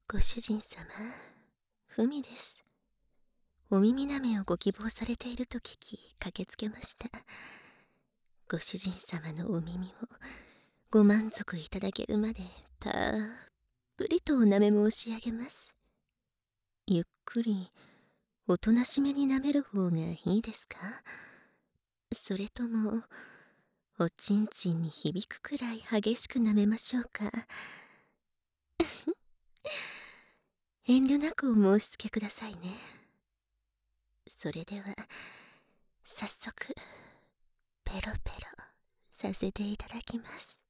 ご主人様、ふみです。お耳舐めをご希望されていると聞き、駆けつけました。ご主人様のお耳をご満足いただけるまで、たっぷりとお舐め申し上げます。ゆっくり、おとなしめに舐める方がいいですか？それとも、おちんちんに響くくらい激しく舐めましょうか？遠慮なくお申し付けくださいね。それでは、早速、ペロペロさせていただきます。